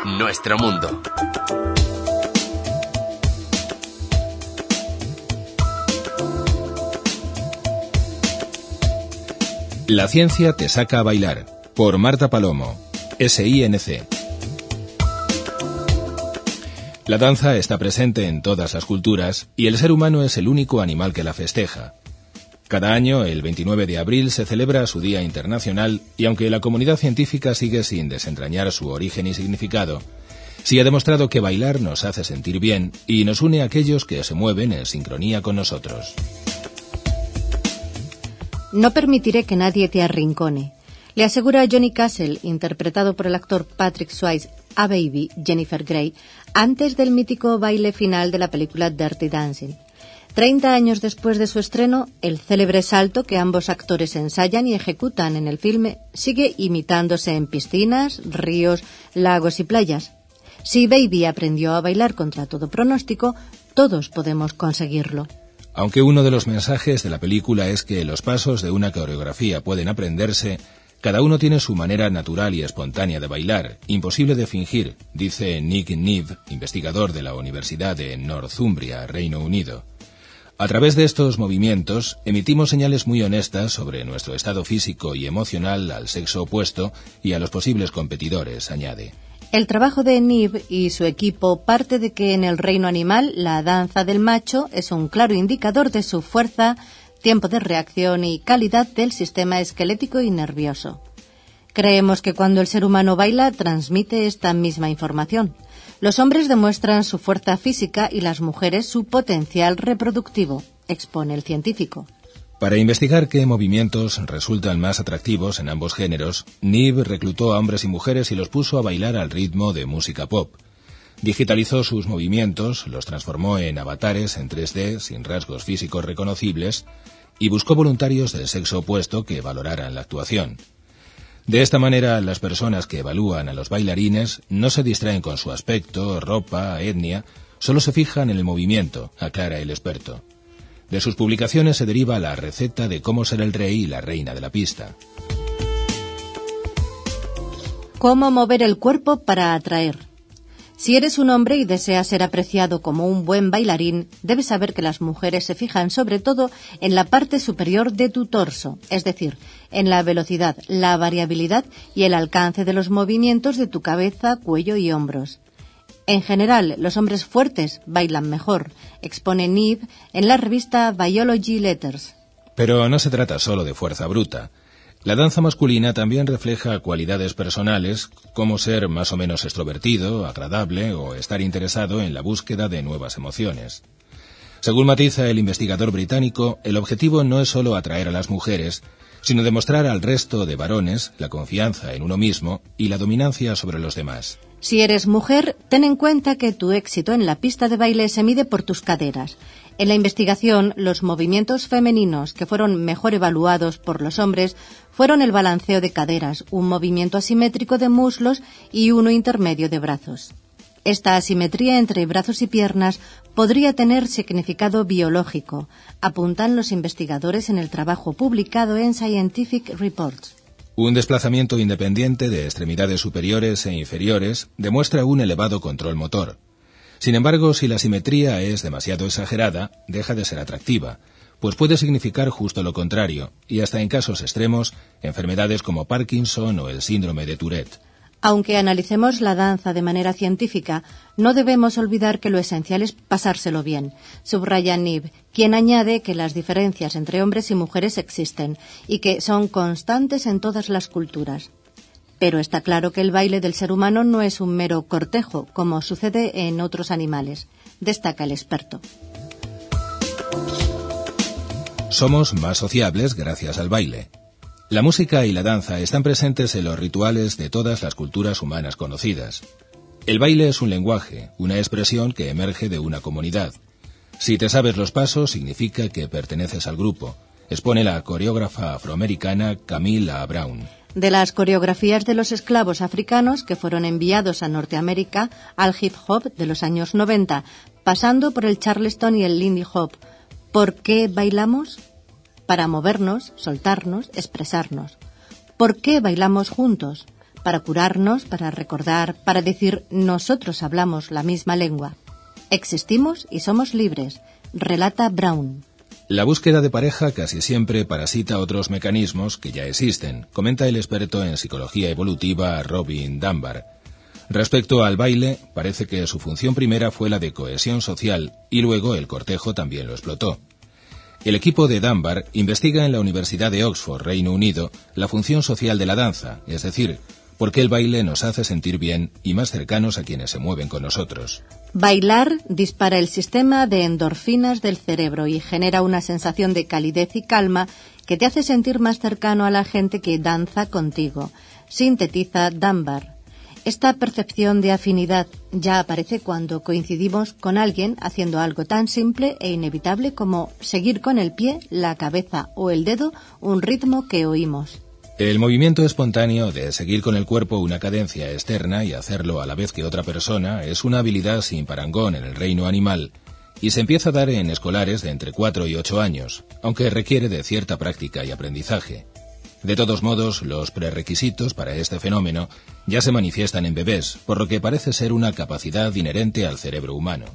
nuestro mundo. La ciencia te saca a bailar, por Marta Palomo, SINC. La danza está presente en todas las culturas y el ser humano es el único animal que la festeja. Cada año, el 29 de abril, se celebra su Día Internacional y aunque la comunidad científica sigue sin desentrañar su origen y significado, sí ha demostrado que bailar nos hace sentir bien y nos une a aquellos que se mueven en sincronía con nosotros. No permitiré que nadie te arrincone, le asegura Johnny Castle, interpretado por el actor Patrick Swayze, a Baby, Jennifer Grey, antes del mítico baile final de la película Dirty Dancing. 30 años después de su estreno, el célebre salto que ambos actores ensayan y ejecutan en el filme sigue imitándose en piscinas, ríos, lagos y playas. Si Baby aprendió a bailar contra todo pronóstico, todos podemos conseguirlo. Aunque uno de los mensajes de la película es que los pasos de una coreografía pueden aprenderse, cada uno tiene su manera natural y espontánea de bailar, imposible de fingir, dice Nick Neve, investigador de la Universidad de Northumbria, Reino Unido. A través de estos movimientos, emitimos señales muy honestas sobre nuestro estado físico y emocional al sexo opuesto y a los posibles competidores, añade. El trabajo de Neve y su equipo parte de que en el reino animal la danza del macho es un claro indicador de su fuerza, tiempo de reacción y calidad del sistema esquelético y nervioso. Creemos que cuando el ser humano baila transmite esta misma información. Los hombres demuestran su fuerza física y las mujeres su potencial reproductivo, expone el científico. Para investigar qué movimientos resultan más atractivos en ambos géneros, Neve reclutó a hombres y mujeres y los puso a bailar al ritmo de música pop. Digitalizó sus movimientos, los transformó en avatares en 3D sin rasgos físicos reconocibles y buscó voluntarios del sexo opuesto que valoraran la actuación. De esta manera, las personas que evalúan a los bailarines no se distraen con su aspecto, ropa, etnia, solo se fijan en el movimiento, aclara el experto. De sus publicaciones se deriva la receta de cómo ser el rey y la reina de la pista. ¿Cómo mover el cuerpo para atraer? Si eres un hombre y deseas ser apreciado como un buen bailarín, debes saber que las mujeres se fijan sobre todo en la parte superior de tu torso, es decir, en la velocidad, la variabilidad y el alcance de los movimientos de tu cabeza, cuello y hombros. En general, los hombres fuertes bailan mejor, expone Neve en la revista Biology Letters. Pero no se trata solo de fuerza bruta. La danza masculina también refleja cualidades personales, como ser más o menos extrovertido, agradable o estar interesado en la búsqueda de nuevas emociones. Según matiza el investigador británico, el objetivo no es solo atraer a las mujeres, sino demostrar al resto de varones la confianza en uno mismo y la dominancia sobre los demás. Si eres mujer, ten en cuenta que tu éxito en la pista de baile se mide por tus caderas. En la investigación, los movimientos femeninos que fueron mejor evaluados por los hombres fueron el balanceo de caderas, un movimiento asimétrico de muslos y uno intermedio de brazos. Esta asimetría entre brazos y piernas podría tener significado biológico, apuntan los investigadores en el trabajo publicado en Scientific Reports. Un desplazamiento independiente de extremidades superiores e inferiores demuestra un elevado control motor. Sin embargo, si la simetría es demasiado exagerada, deja de ser atractiva, pues puede significar justo lo contrario, y hasta en casos extremos, enfermedades como Parkinson o el síndrome de Tourette. Aunque analicemos la danza de manera científica, no debemos olvidar que lo esencial es pasárselo bien, subraya Neve, quien añade que las diferencias entre hombres y mujeres existen y que son constantes en todas las culturas. Pero está claro que el baile del ser humano no es un mero cortejo, como sucede en otros animales, destaca el experto. Somos más sociables gracias al baile. La música y la danza están presentes en los rituales de todas las culturas humanas conocidas. El baile es un lenguaje, una expresión que emerge de una comunidad. Si te sabes los pasos, significa que perteneces al grupo, expone la coreógrafa afroamericana Camila Brown. De las coreografías de los esclavos africanos que fueron enviados a Norteamérica al hip hop de los años 90, pasando por el charleston y el lindy hop. ¿Por qué bailamos? Para movernos, soltarnos, expresarnos. ¿Por qué bailamos juntos? para curarnos, para recordar, para decir nosotros hablamos la misma lengua. Existimos y somos libres, relata Brown. La búsqueda de pareja casi siempre parasita otros mecanismos que ya existen, comenta el experto en psicología evolutiva Robin Dunbar. Respecto al baile, parece que su función primera fue la de cohesión social y luego el cortejo también lo explotó. El equipo de Dunbar investiga en la Universidad de Oxford, Reino Unido, la función social de la danza, es decir, por qué el baile nos hace sentir bien y más cercanos a quienes se mueven con nosotros. Bailar dispara el sistema de endorfinas del cerebro y genera una sensación de calidez y calma que te hace sentir más cercano a la gente que danza contigo, sintetiza Dunbar. Esta percepción de afinidad ya aparece cuando coincidimos con alguien haciendo algo tan simple e inevitable como seguir con el pie, la cabeza o el dedo un ritmo que oímos. El movimiento espontáneo de seguir con el cuerpo una cadencia externa y hacerlo a la vez que otra persona es una habilidad sin parangón en el reino animal y se empieza a dar en escolares de entre 4 y 8 años, aunque requiere de cierta práctica y aprendizaje. De todos modos, los prerequisitos para este fenómeno ya se manifiestan en bebés, por lo que parece ser una capacidad inherente al cerebro humano.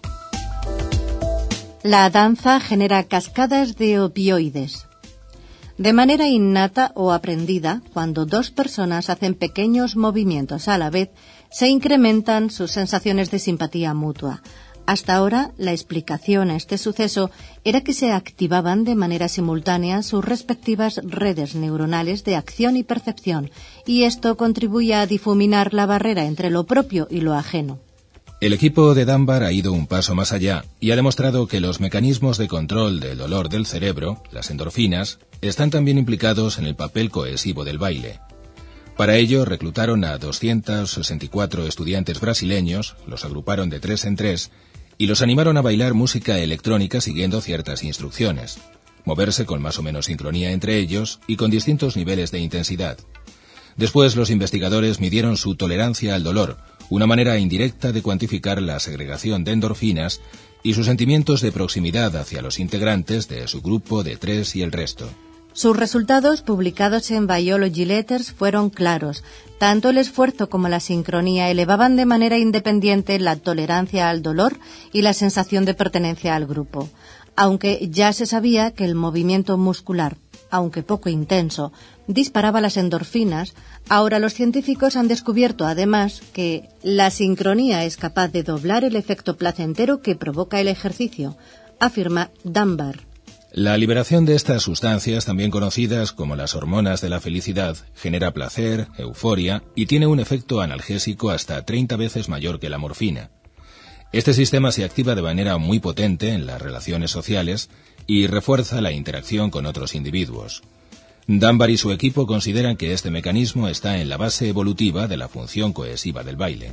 La danza genera cascadas de opioides. De manera innata o aprendida, cuando dos personas hacen pequeños movimientos a la vez, se incrementan sus sensaciones de simpatía mutua. Hasta ahora, la explicación a este suceso era que se activaban de manera simultánea sus respectivas redes neuronales de acción y percepción, y esto contribuía a difuminar la barrera entre lo propio y lo ajeno. El equipo de Dunbar ha ido un paso más allá y ha demostrado que los mecanismos de control del dolor del cerebro, las endorfinas, están también implicados en el papel cohesivo del baile. Para ello reclutaron a 264 estudiantes brasileños, los agruparon de 3 en 3 y los animaron a bailar música electrónica siguiendo ciertas instrucciones, moverse con más o menos sincronía entre ellos y con distintos niveles de intensidad. Después los investigadores midieron su tolerancia al dolor, una manera indirecta de cuantificar la segregación de endorfinas y sus sentimientos de proximidad hacia los integrantes de su grupo de 3 y el resto. Sus resultados, publicados en Biology Letters, fueron claros. Tanto el esfuerzo como la sincronía elevaban de manera independiente la tolerancia al dolor y la sensación de pertenencia al grupo. Aunque ya se sabía que el movimiento muscular, aunque poco intenso, disparaba las endorfinas, ahora los científicos han descubierto además que la sincronía es capaz de doblar el efecto placentero que provoca el ejercicio, afirma Dunbar. La liberación de estas sustancias, también conocidas como las hormonas de la felicidad, genera placer, euforia y tiene un efecto analgésico hasta 30 veces mayor que la morfina. Este sistema se activa de manera muy potente en las relaciones sociales y refuerza la interacción con otros individuos. Dunbar y su equipo consideran que este mecanismo está en la base evolutiva de la función cohesiva del baile.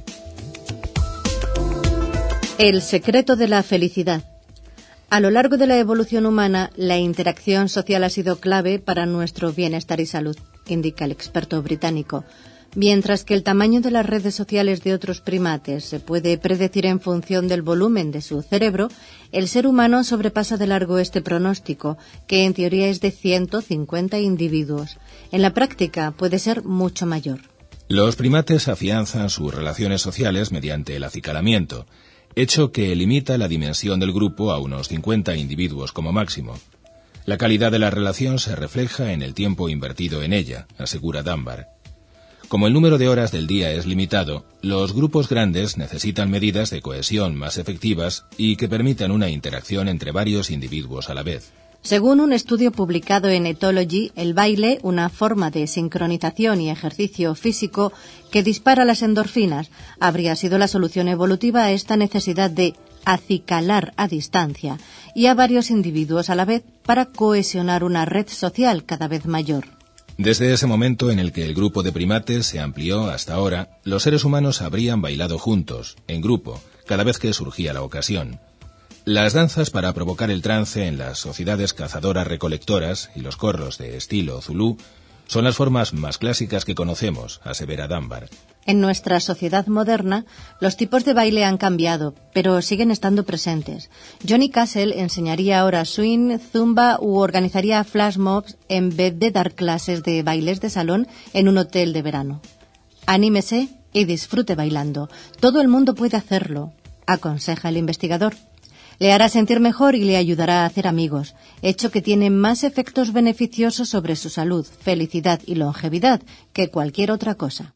El secreto de la felicidad. A lo largo de la evolución humana, la interacción social ha sido clave para nuestro bienestar y salud, indica el experto británico. Mientras que el tamaño de las redes sociales de otros primates se puede predecir en función del volumen de su cerebro, el ser humano sobrepasa de largo este pronóstico, que en teoría es de 150 individuos. En la práctica puede ser mucho mayor. Los primates afianzan sus relaciones sociales mediante el acicalamiento, hecho que limita la dimensión del grupo a unos 50 individuos como máximo. La calidad de la relación se refleja en el tiempo invertido en ella, asegura Dunbar. Como el número de horas del día es limitado, los grupos grandes necesitan medidas de cohesión más efectivas y que permitan una interacción entre varios individuos a la vez. Según un estudio publicado en Ethology, el baile, una forma de sincronización y ejercicio físico que dispara las endorfinas, habría sido la solución evolutiva a esta necesidad de acicalar a distancia y a varios individuos a la vez para cohesionar una red social cada vez mayor. Desde ese momento en el que el grupo de primates se amplió hasta ahora, los seres humanos habrían bailado juntos, en grupo, cada vez que surgía la ocasión. Las danzas para provocar el trance en las sociedades cazadoras-recolectoras y los corros de estilo zulú son las formas más clásicas que conocemos, asevera Dunbar. En nuestra sociedad moderna, los tipos de baile han cambiado, pero siguen estando presentes. Johnny Castle enseñaría ahora swing, zumba u organizaría flash mobs en vez de dar clases de bailes de salón en un hotel de verano. Anímese y disfrute bailando. Todo el mundo puede hacerlo, aconseja el investigador. Le hará sentir mejor y le ayudará a hacer amigos, hecho que tiene más efectos beneficiosos sobre su salud, felicidad y longevidad que cualquier otra cosa.